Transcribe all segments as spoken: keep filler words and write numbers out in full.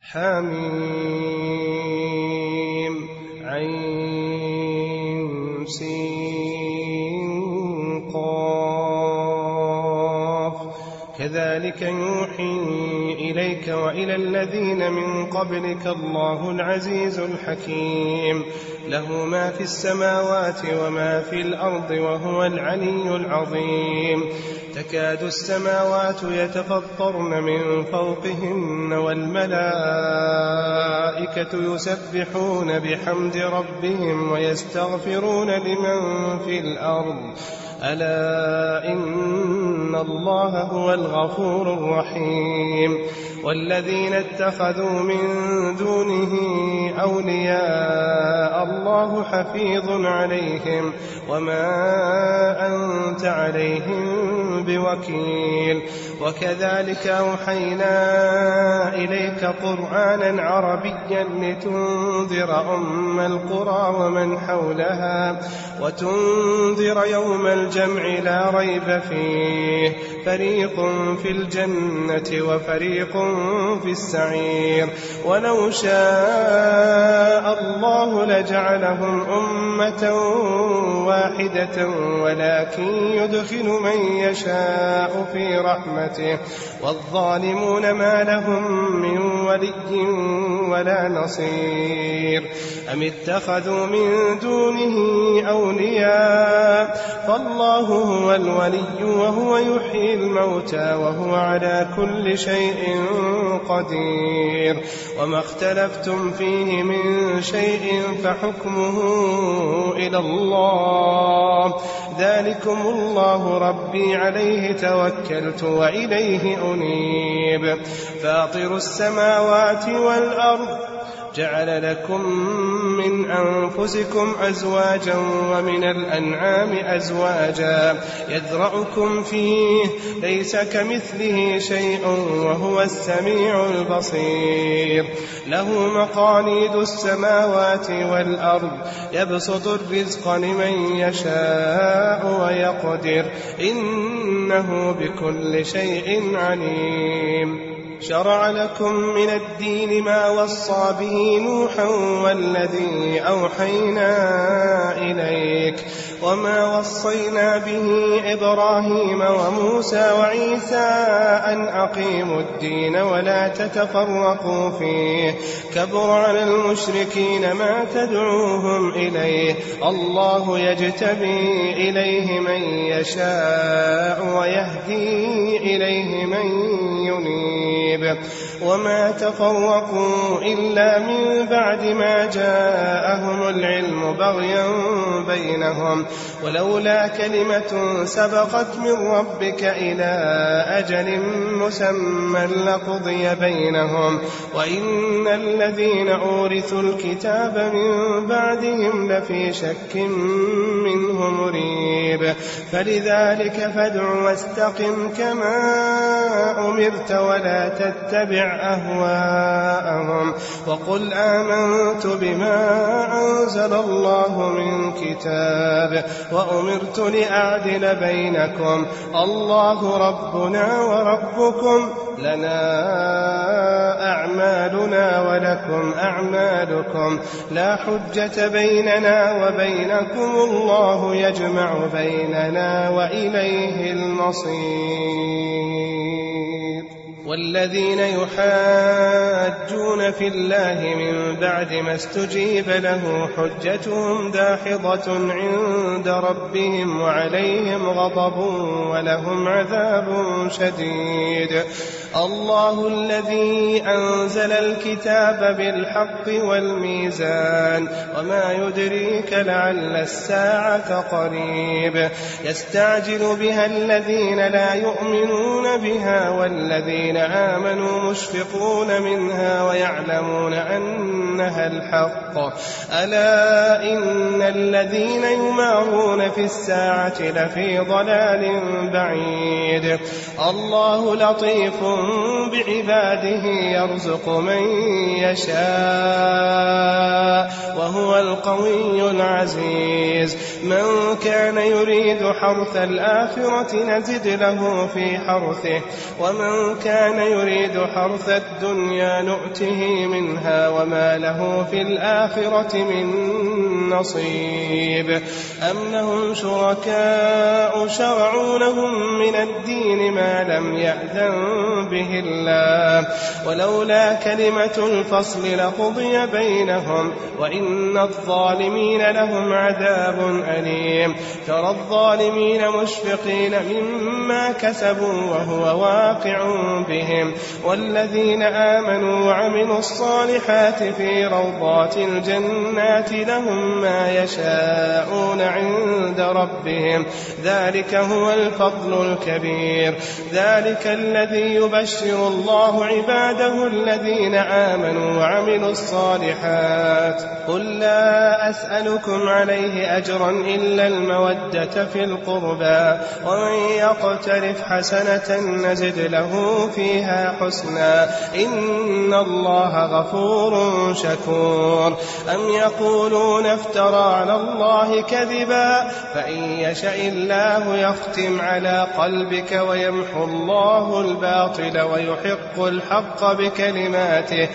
حميم عين سين قاف كذلك يوحي إليك وإلى الذين من قبلك الله العزيز الحكيم له ما في السماوات وما في الأرض وهو العلي العظيم تكاد السماوات يتفطرن من فوقهن والملائكة يسبحون بحمد ربهم ويستغفرون لمن في الأرض ألا إن الله هو الغفور الرحيم والذين اتخذوا من دونه أولياء الله حفيظ عليهم وما أنت عليهم بوكيل وكذلك أوحينا إليك قرآنا عربيا لتنذر أم القرى ومن حولها وتنذر يوم الجمع لا ريب فيه فريق في الجنة وفريق في السعير ولو شاء الله لجعلهم أمة واحدة ولكن يدخل من يشاء في رحمته والظالمون ما لهم من ولي ولا نصير أم اتخذوا من دونه أولياء فالله هو الولي وهو يحيي الموتى وهو على كل شيء قدير وما اختلفتم فيه من شيء فحكمه إلى الله ذلكم الله ربي عليه توكلت وإليه أنيب فاطر السماوات والأرض جعل لكم من أنفسكم أزواجا ومن الأنعام أزواجا يذرأكم فيه ليس كمثله شيء وهو السميع البصير له مقاليد السماوات والأرض يبسط الرزق لمن يشاء ويقدر إنه بكل شيء عليم شرع لكم من الدين ما وصى به نوحا والذي أوحينا إليك وما وصينا به إبراهيم وموسى وعيسى أن أقيموا الدين ولا تتفرقوا فيه كبر على المشركين ما تدعوهم إليه الله يجتبي إليه من يشاء ويهدي إليه من ينيب وما تفرقوا إلا من بعد ما جاءهم العلم بغيا بينهم ولولا كلمة سبقت من ربك إلى أجل مسمى لقضي بينهم وإن الذين أورثوا الكتاب من بعدهم لفي شك منه مريب فلذلك فادع واستقم كما أمرت ولا تتبع أهواءهم وقل آمنت بما أنزل الله من كتاب وأمرت لأعدل بينكم الله ربنا وربكم لنا أعمالنا ولكم أعمالكم لا حجة بيننا وبينكم الله يجمع بيننا وإليه المصير والذين يحاجون في الله من بعد ما استجيب له حجتهم داحضة عند ربهم وعليهم غضب ولهم عذاب شديد الله الذي أنزل الكتاب بالحق والميزان وما يدريك لعل الساعة قريب يستعجل بها الذين لا يؤمنون بها والذين آمنوا مشفقون منها ويعلمون أن ليحسبنها الحق ألا إن الذين يمارون في الساعة لفي ضلال بعيد الله لطيف بعباده يرزق من يشاء وهو القوي العزيز من كان يريد حرث الآخرة نزد له في حرثه ومن كان يريد حرث الدنيا نؤته منها وما له في الآخرة من نصيب أم لهم شركاء شرعوا لهم من الدين ما لم يأذن به الله ولولا كلمة الفصل لقضي بينهم وإن الظالمين لهم عذاب أليم ترى الظالمين مشفقين مما كسبوا وهو واقع بهم والذين آمنوا وعملوا الصالحات في روضات الجنات لهم ما يشاءون عند ربهم ذلك هو الفضل الكبير ذلك الذي يبشر الله عباده الذين آمنوا وعملوا الصالحات قل لا أسألكم عليه أجرا إلا المودة في القربى ومن يقترف حسنة نزد له فيها حسنا إن الله غفور شكور أم يقولون افترى على الله كذبا فإن يشاء الله يختم على قلبك ويمحو الله الباطل ويحق الحق بكلماته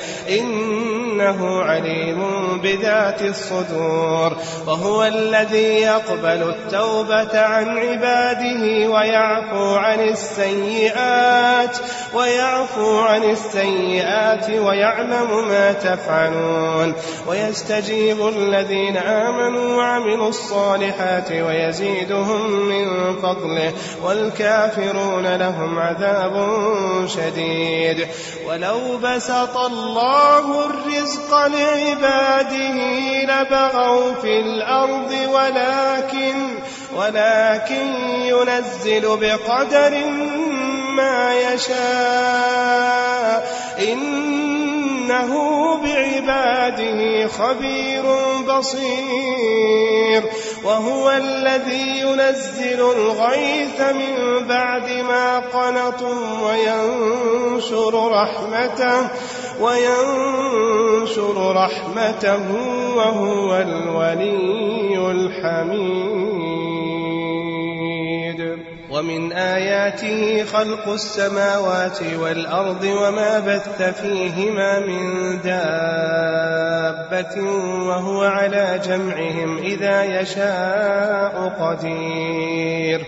إنه عليم بذات الصدور وهو الذي يقبل التوبة عن عباده ويعفو عن السيئات ويعفو عن السيئات ويعلم ما تفعلون ويستجيب الذين آمنوا وعملوا الصالحات ويزيدهم من فضله والكافرون لهم عذاب شديد ولو بسط الله الرزق لعباده لبغوا في الأرض ولكن ولكن ينزل بقدر ما يشاء إنه بعباده خبير بصير وهو الذي ينزل الغيث من بعد ما قنطوا وينشر رحمته وينشر رحمته وهو الولي الحميد ومن آياته خلق السماوات والأرض وما بث فيهما من دابة وهو على جمعهم إذا يشاء قدير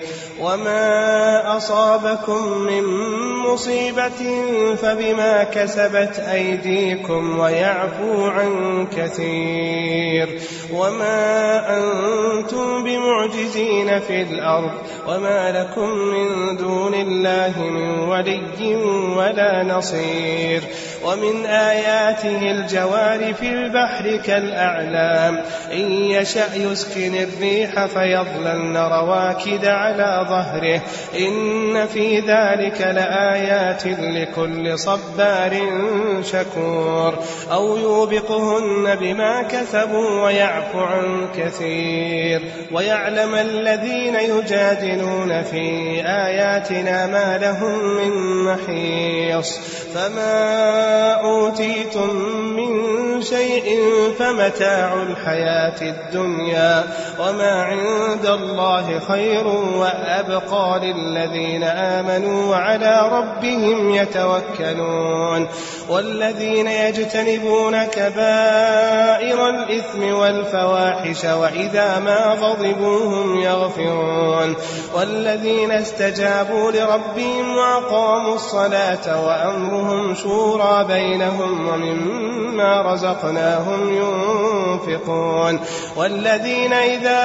وما أصابكم من مصيبة فبما كسبت أيديكم ويعفو عن كثير وما أنتم بمعجزين في الأرض وما لكم من دون الله من ولي ولا نصير ومن آياته الجوار في البحر كالأعلام إن يشأ يسكن الريح فيظللن رواكد على ظهره إن في ذلك لآيات لكل صبار شكور أو يوبقهن بما كسبوا ويعفو عن كثير ويعلم الذين يجادلون في آياتنا ما لهم من محيص فما أوتيتم من شيء فمتاع الحياة الدنيا وما عند الله خير وأبقى للذين آمنوا وعلى ربهم يتوكلون والذين يجتنبون كبائر الإثم والفواحش وإذا ما غضبوا هم يغفرون والذين استجابوا لربهم وأقاموا الصلاة وأمرهم شورى بينهم ومما رزقناهم ينفقون والذين إذا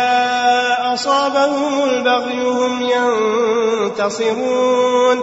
أصابهم البغي هم ينتصرون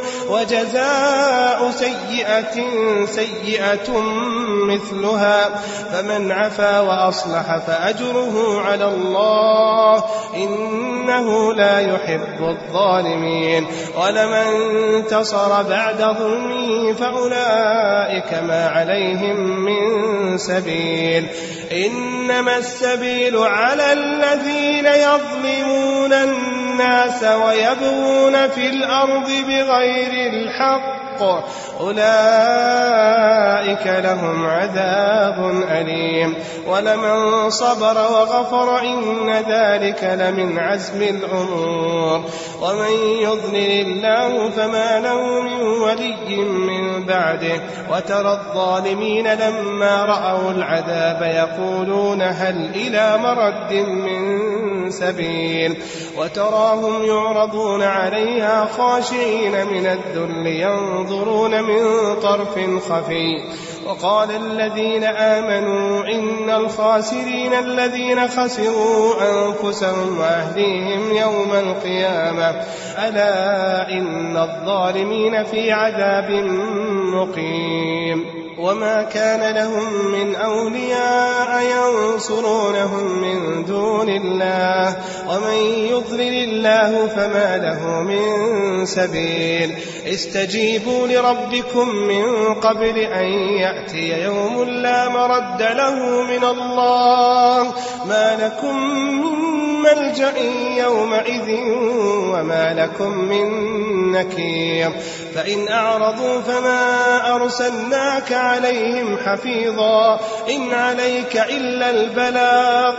وجزاء سيئة سيئة مثلها فمن عفا وأصلح فأجره على الله إنه لا يحب الظالمين ولمن انتصر بعد ظلمه فأولئك ما عليهم من سبيل إنما السبيل على الذين يظلمون الناس ويبغون في الأرض بغير الحق أولئك لهم عذاب أليم ولمن صبر وغفر إن ذلك لمن عزم الأمور ومن يضلل الله فما له من ولي من بعده وترى الظالمين لما رأوا العذاب يقولون هل إلى مرد من سبيل وتراهم يعرضون عليها خاشعين من الذل ينظرون من طرف خفي وقال الذين آمنوا إن الخاسرين الذين خسروا أنفسهم وأهليهم يوم القيامة ألا إن الظالمين في عذاب مقيم وما كان لهم من أولياء ينصرونهم من دون الله ومن يضلل الله فما له من سبيل استجيبوا لربكم من قبل أن يأتي يوم لا مرد له من الله ما لكم من ملجأ يومئذ وما لكم من نكير فإن أعرضوا فما أرسلناك عليهم حفيظا إن عليك إلا البلاغ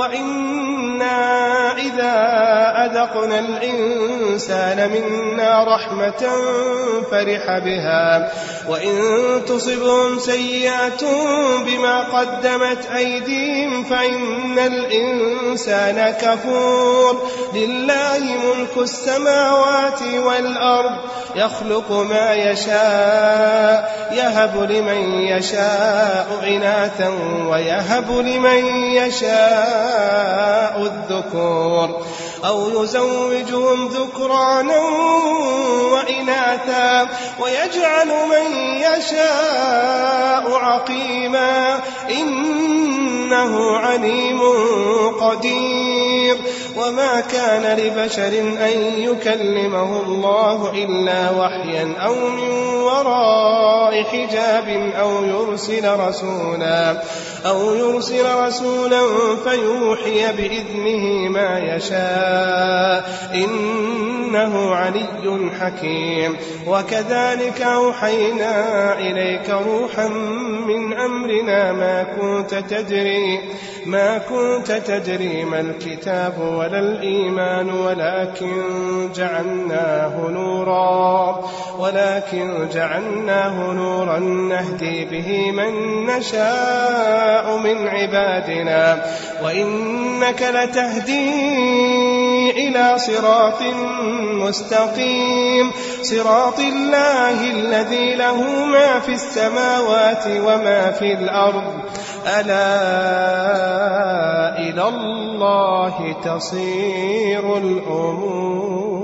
وإنا إذا أذقنا الإنسان منا رحمة فرح بها وإن تصبهم سيئة بما قدمت أيديهم فإن الإنسان كفور لله ملك السماوات والأرض يخلق ما يشاء يهب لمن يشاء إناثا ويهب لمن يشاء الذكور أو يزوجهم ذكرانا وإناثا ويجعل من يشاء عقيما إنه عليم قدير وما كان لبشر أن يكلمه الله إلا وحيا أو من وراء حجاب أو يرسل رسولا أو يرسل رسولا فيوحي بإذنه ما يشاء إنه علي حكيم وكذلك أوحينا إليك روحا من أمرنا ما كنت تدري ما كنت تدري ما الكتاب ولا الإيمان ولكن جعلناه نورا ولكن جعلناه نورا نهدي به من نشاء من عبادنا وإنك لتهدي إلى صراط مستقيم صراط الله الذي له ما في السماوات وما في الأرض ألا إلى الله تصير الأمور.